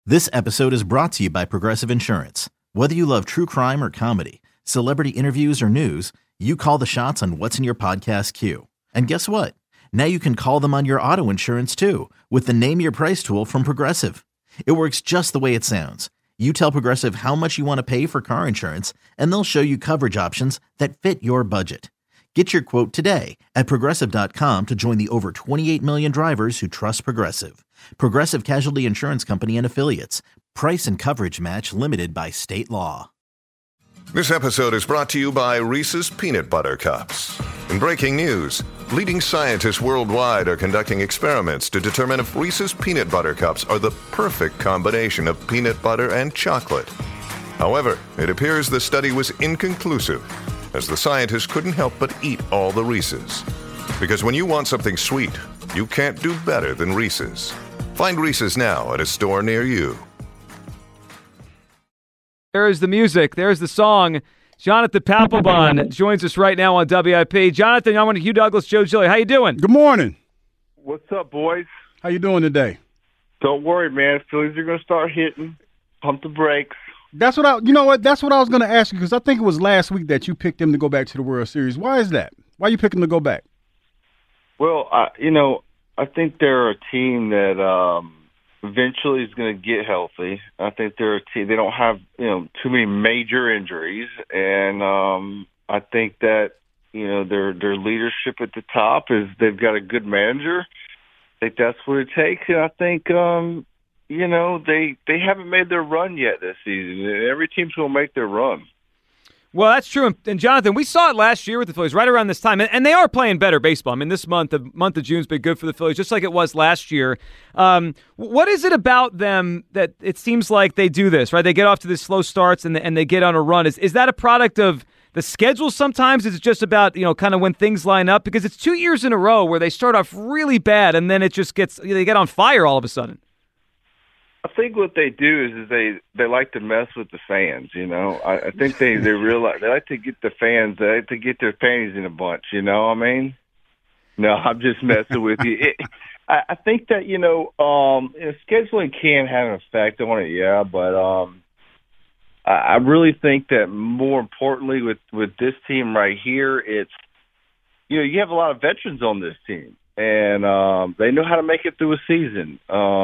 This episode is brought to you by Progressive Insurance. Whether you love true crime or comedy, celebrity interviews or news, you call the shots on what's in your podcast queue. And guess what? Now you can call them on your auto insurance too with the Name Your Price tool from Progressive. It works just the way it sounds. You tell Progressive how much you want to pay for car insurance, and they'll show you coverage options that fit your budget. Get your quote today at Progressive.com to join the over 28 million drivers who trust Progressive. Progressive Casualty Insurance Company and Affiliates. Price and coverage match limited by state law. This episode is brought to you by Reese's Peanut Butter Cups. In breaking news, leading scientists worldwide are conducting experiments to determine if Reese's Peanut Butter Cups are the perfect combination of peanut butter and chocolate. However, it appears the study was inconclusive, as the scientists couldn't help but eat all the Reese's. Because when you want something sweet, you can't do better than Reese's. Find Reese's now at a store near you. There is the music. There's the song. Jonathan Papelbon joins us right now on WIP. Jonathan, I'm on Hugh Douglas, Joe Gilly. How you doing? Good morning. What's up, boys? How you doing today? Don't worry, man. Phillies are going to start hitting. Pump the brakes. That's what I was going to ask you, because I think it was last week that you picked them to go back to the World Series. Why is that? Why you picking them to go back? Well, I think they're a team that eventually is going to get healthy. I think they're a team. They don't have too many major injuries, and I think that their leadership at the top is they've got a good manager. I think that's what it takes, and I think they haven't made their run yet this season. Every team's going to make their run. Well, that's true. And Jonathan, we saw it last year with the Phillies, right around this time, and they are playing better baseball. I mean, this month, the month of June's been good for the Phillies, just like it was last year. What is it about them that it seems like they do this, right? They get off to these slow starts and they get on a run. Is that a product of the schedule sometimes? Is it just about, kind of when things line up? Because it's 2 years in a row where they start off really bad and then it just they get on fire all of a sudden. I think what they do is they like to mess with the fans. I think they realize they like to get the fans. They like to get their panties in a bunch. You know what I mean? No, I'm just messing with you. I think that scheduling can have an effect on it, yeah. But I really think that more importantly with this team right here, it's you have a lot of veterans on this team, and they know how to make it through a season.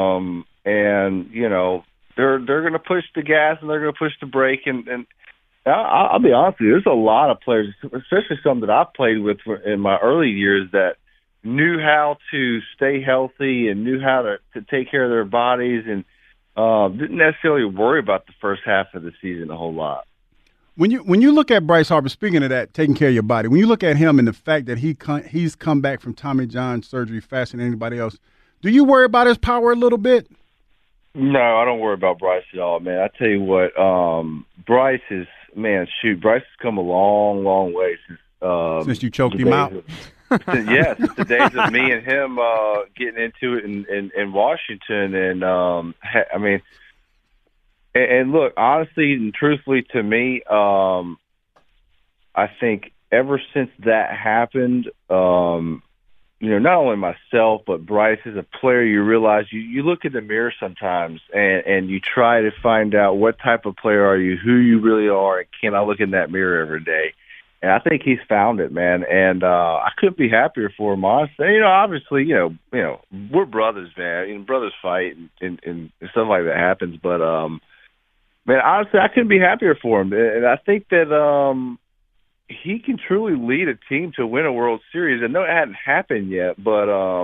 And they're going to push the gas and they're going to push the brake. And I'll be honest with you, there's a lot of players, especially some that I've played with in my early years, that knew how to stay healthy and knew how to take care of their bodies and didn't necessarily worry about the first half of the season a whole lot. When you look at Bryce Harper, speaking of that, taking care of your body, when you look at him and the fact that he's come back from Tommy John surgery faster than anybody else, do you worry about his power a little bit? No, I don't worry about Bryce at all, man. I tell you what, Bryce has come a long, long way since you choked him out. Since the days of me and him getting into it in Washington, and and look, honestly and truthfully, to me, I think ever since that happened, not only myself, but Bryce as a player, you realize you look in the mirror sometimes and you try to find out what type of player are you, who you really are, and can I look in that mirror every day? And I think he's found it, man. And I couldn't be happier for him, honestly. Obviously, we're brothers, man. Brothers fight and stuff like that happens. But, man, honestly, I couldn't be happier for him. And I think that he can truly lead a team to win a World Series. I know it hadn't happened yet, but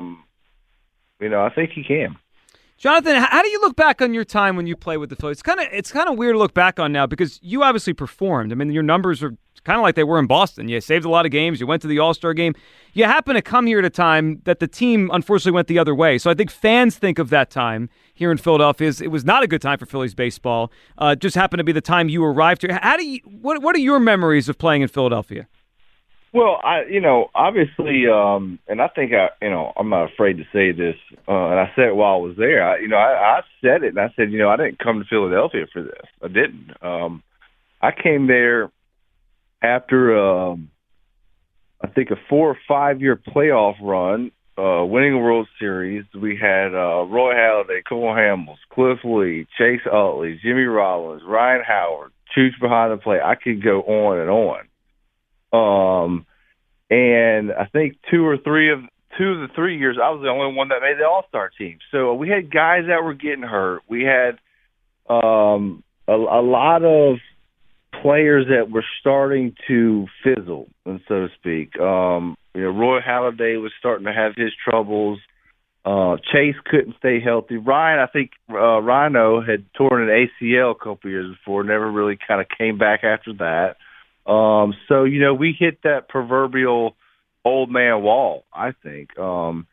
I think he can. Jonathan, how do you look back on your time when you played with the Phillies? It's kind of weird to look back on now because you obviously performed. I mean, your numbers are kind of like they were in Boston. You saved a lot of games. You went to the All-Star game. You happen to come here at a time that the team unfortunately went the other way. So I think fans think of that time here in Philadelphia as it was not a good time for Phillies baseball. Just happened to be the time you arrived here. What are your memories of playing in Philadelphia? Well, obviously, and I think I'm not afraid to say this, and I said it while I was there. I said it, and I said, I didn't come to Philadelphia for this. I didn't. I came there after I think a 4 or 5 year playoff run winning a World Series. We had Roy Halladay, Cole Hamels, Cliff Lee, Chase Utley, Jimmy Rollins, Ryan Howard, Chooch behind the plate. I could go on and on. And I think two of the 3 years, I was the only one that made the All-Star team. So we had guys that were getting hurt. We had a lot of players that were starting to fizzle, and so to speak. Roy Halladay was starting to have his troubles. Chase couldn't stay healthy. Ryan, I think Rhino had torn an ACL a couple years before, never really kind of came back after that. So, we hit that proverbial old man wall, I think. And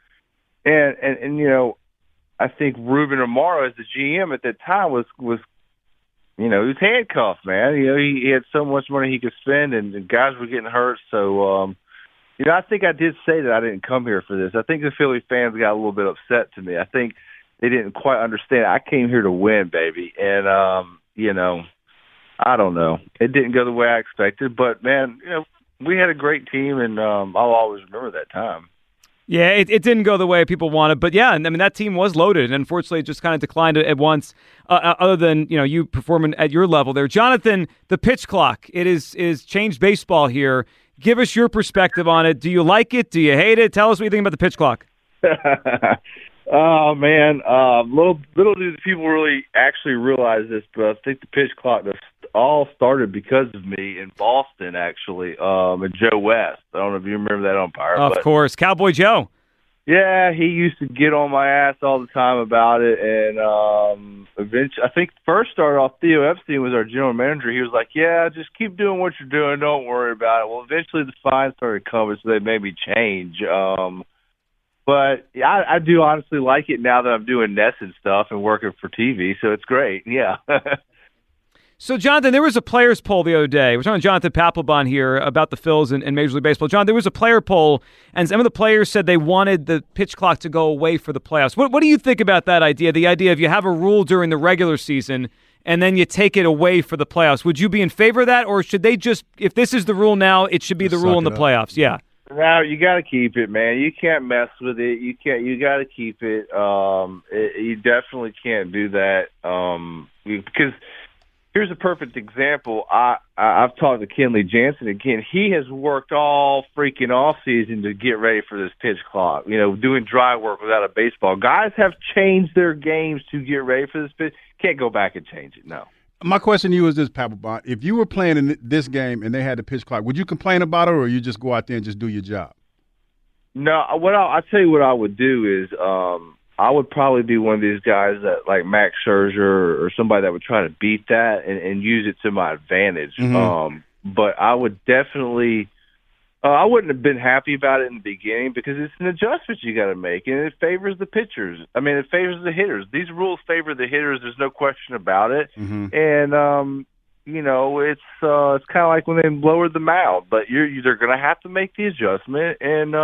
I think Ruben Amaro as the GM at that time was he was handcuffed, man. He had so much money he could spend, and guys were getting hurt. So, I think I did say that I didn't come here for this. I think the Philly fans got a little bit upset to me. I think they didn't quite understand. I came here to win, baby. And, I don't know. It didn't go the way I expected. But, man, we had a great team, and I'll always remember that time. Yeah, it didn't go the way people wanted, but yeah, I mean that team was loaded, and unfortunately, it just kind of declined at once. Other than you performing at your level there, Jonathan, the pitch clock is changed baseball here. Give us your perspective on it. Do you like it? Do you hate it? Tell us what you think about the pitch clock. Oh man, little do the people really actually realize this, but I think the pitch clock all started because of me in Boston, actually, and Joe West. I don't know if you remember that umpire. Of course, Cowboy Joe. Yeah, he used to get on my ass all the time about it, and eventually, I think first started off, Theo Epstein was our general manager. He was like, yeah, just keep doing what you're doing, don't worry about it. Well, eventually the fines started coming, so they made me change. But I do honestly like it now that I'm doing Ness and stuff and working for TV, so it's great, yeah. So, Jonathan, there was a players' poll the other day. We're talking to Jonathan Papelbon here about the Phils and Major League Baseball. John, there was a player poll, and some of the players said they wanted the pitch clock to go away for the playoffs. What do you think about that idea, the idea of you have a rule during the regular season and then you take it away for the playoffs? Would you be in favor of that, or should they just, if this is the rule now, it should be the rule in the playoffs? Yeah. No, you got to keep it, man. You can't mess with it. You can't. You got to keep it. You definitely can't do that because here's a perfect example. I've talked to Kenley Jansen again. He has worked all freaking off season to get ready for this pitch clock. Doing dry work without a baseball. Guys have changed their games to get ready for this pitch. Can't go back and change it. No. My question to you is this, Papelbon. If you were playing in this game and they had the pitch clock, would you complain about it, or you just go out there and just do your job? No, I'll tell you what I would do is I would probably be one of these guys that like Max Scherzer or somebody that would try to beat that and use it to my advantage. Mm-hmm. But I would definitely I wouldn't have been happy about it in the beginning because it's an adjustment you got to make, and it favors the pitchers. I mean, it favors the hitters. These rules favor the hitters. There's no question about it. Mm-hmm. And it's kind of like when they lowered the mound, but they're going to have to make the adjustment. And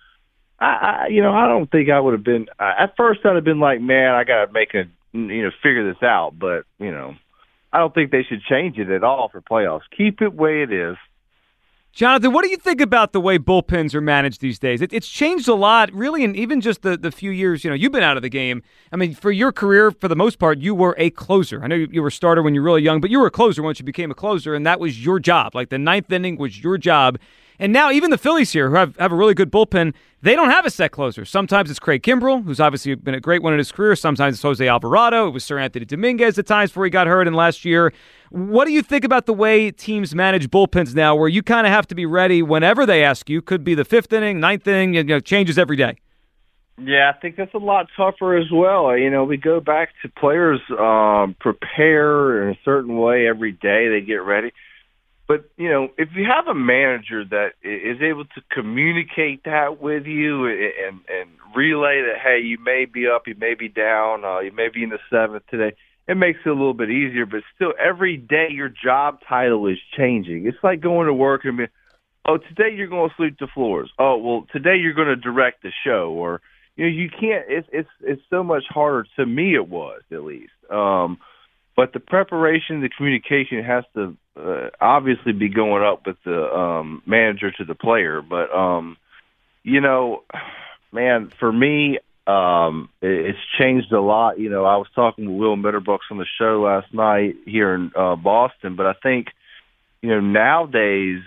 I don't think I would have been. At first, I'd have been like, man, I got to figure this out. But I don't think they should change it at all for playoffs. Keep it the way it is. Jonathan, what do you think about the way bullpens are managed these days? It's changed a lot, really, and even just the few years you've been out of the game. I mean, for your career, for the most part, you were a closer. I know you were a starter when you were really young, but you were a closer once you became a closer, and that was your job. Like the ninth inning was your job. And now even the Phillies here, who have a really good bullpen, they don't have a set closer. Sometimes it's Craig Kimbrell, who's obviously been a great one in his career. Sometimes it's Jose Alvarado. It was Sir Anthony Dominguez at times before he got hurt in last year. What do you think about the way teams manage bullpens now, where you kind of have to be ready whenever they ask you? Could be the fifth inning, ninth inning, changes every day. Yeah, I think that's a lot tougher as well. We go back to players prepare in a certain way every day. They get ready. But, if you have a manager that is able to communicate that with you and relay that, hey, you may be up, you may be down, you may be in the seventh today, it makes it a little bit easier. But still, every day your job title is changing. It's like going to work and being, today you're going to sweep the floors. Oh, well, today you're going to direct the show. Or, you can't, it's so much harder. To me it was, at least. But the preparation, the communication has to obviously be going up with the manager to the player. But, man, for me, it's changed a lot. You know, I was talking with Will Mitterbucks on the show last night here in Boston, but I think, you know, nowadays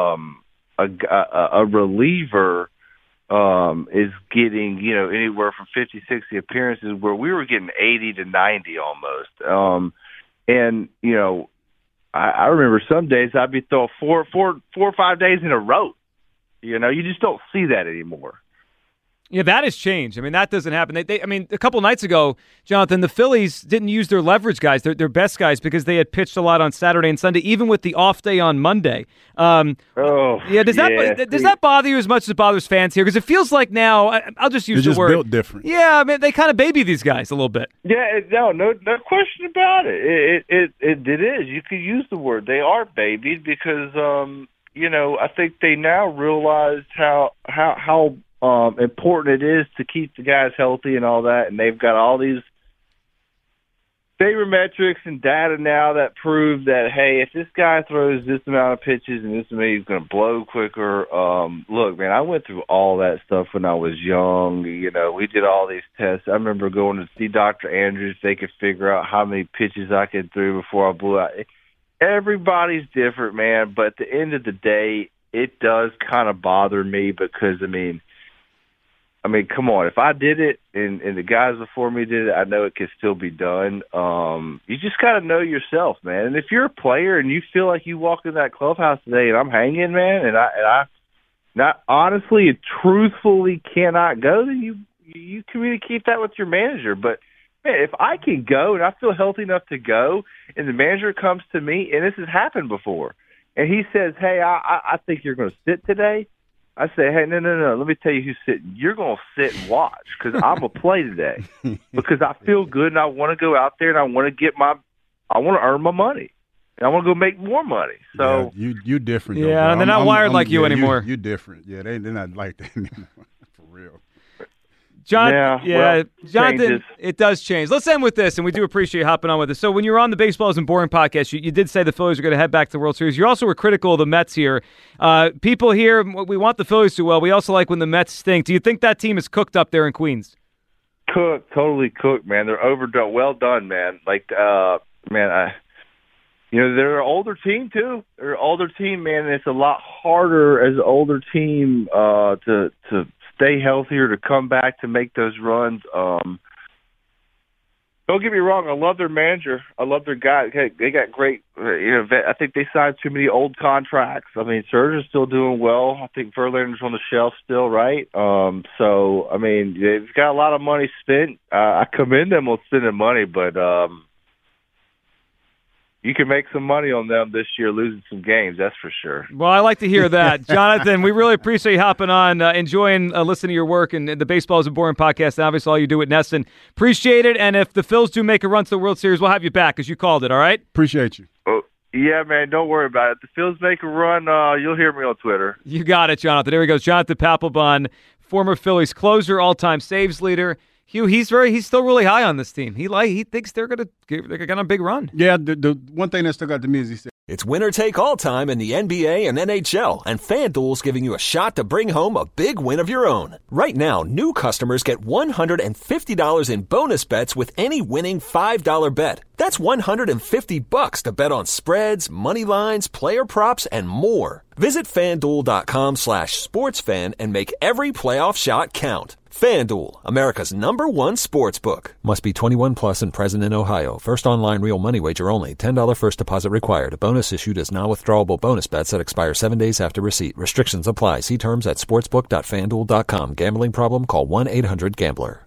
a reliever is getting, you know, anywhere from 50, 60 appearances, where we were getting 80 to 90 almost. And, you know, I remember some days I'd be throwing four or 5 days in a row. You know, you just don't see that anymore. Yeah, that has changed. I mean, that doesn't happen. I mean, a couple nights ago, Jonathan, the Phillies didn't use their leverage guys, their best guys, because they had pitched a lot on Saturday and Sunday, even with the off day on Monday. Does that bother you as much as it bothers fans here? Because it feels like now, I'll just use the word. They're just built different. Yeah, I mean, they kind of baby these guys a little bit. Yeah, no question about it. It is. You could use the word. They are babied because, you know, I think they now realize how important it is to keep the guys healthy and all that, and they've got all these sabermetrics and data now that prove that, hey, if this guy throws this amount of pitches and this many, he's going to blow quicker. Look, man, I went through all that stuff when I was young. You know, we did all these tests. I remember going to see Dr. Andrews. They could figure out how many pitches I could throw before I blew out. Everybody's different, man, but at the end of the day, it does kind of bother me because, I mean, come on. If I did it and the guys before me did it, I know it could still be done. You just got to know yourself, man. And if you're a player and you feel like you walk in that clubhouse today and I'm hanging, man, and I not honestly and truthfully cannot go, then you communicate that with your manager. But, man, if I can go and I feel healthy enough to go and the manager comes to me, and this has happened before, and he says, hey, I think you're going to sit today, I say, hey, no. Let me tell you who's sitting. You're going to sit and watch because I'm going to play today because I feel good and I want to go out there and I want to earn my money. And I want to go make more money. So yeah, you different. Yeah, though, and they're not wired like you anymore. You different. Yeah, they're not like that anymore. For real. Jonathan, changes. It does change. Let's end with this, and we do appreciate you hopping on with us. So when you were on the Baseball Isn't Boring podcast, you did say the Phillies are going to head back to the World Series. You also were critical of the Mets here. People here, we want the Phillies to do well. We also like when the Mets stink. Do you think that team is cooked up there in Queens? Cooked, totally cooked, man. They're overdone. Well done, man. They're an older team, too. They're an older team, man, and it's a lot harder as an older team to stay healthier, to come back, to make those runs. Don't get me wrong. I love their manager. I love their guy. They got great. I think they signed too many old contracts. I mean, Scherzer's still doing well. I think Verlander's on the shelf still, right? So I mean, they've got a lot of money spent. I commend them on spending money, but you can make some money on them this year losing some games, that's for sure. Well, I like to hear that. Jonathan, we really appreciate you hopping on, enjoying listening to your work and the Baseball Isn't Boring podcast, and obviously all you do at Nesson. Appreciate it, and if the Phils do make a run to the World Series, we'll have you back, because you called it, all right? Appreciate you. Oh, yeah, man, don't worry about it. If the Phils make a run, you'll hear me on Twitter. You got it, Jonathan. There he goes. Jonathan Papelbon, former Phillies closer, all-time saves leader. Hugh, he's still really high on this team. He thinks they're gonna a big run. Yeah, the one thing that stuck out to me is he said it's winner take all time in the NBA and NHL, and FanDuel's giving you a shot to bring home a big win of your own. Right now, new customers get $150 in bonus bets with any winning $5 bet. That's $150 to bet on spreads, money lines, player props, and more. Visit FanDuel.com/sportsfan and make every playoff shot count. FanDuel, America's #1 sportsbook. Must be 21 plus and present in Ohio. First online real money wager only. $10 first deposit required. Bonus issued as non-withdrawable bonus bets that expire 7 days after receipt. Restrictions apply. See terms at sportsbook.fanduel.com. Gambling problem? Call 1-800-GAMBLER.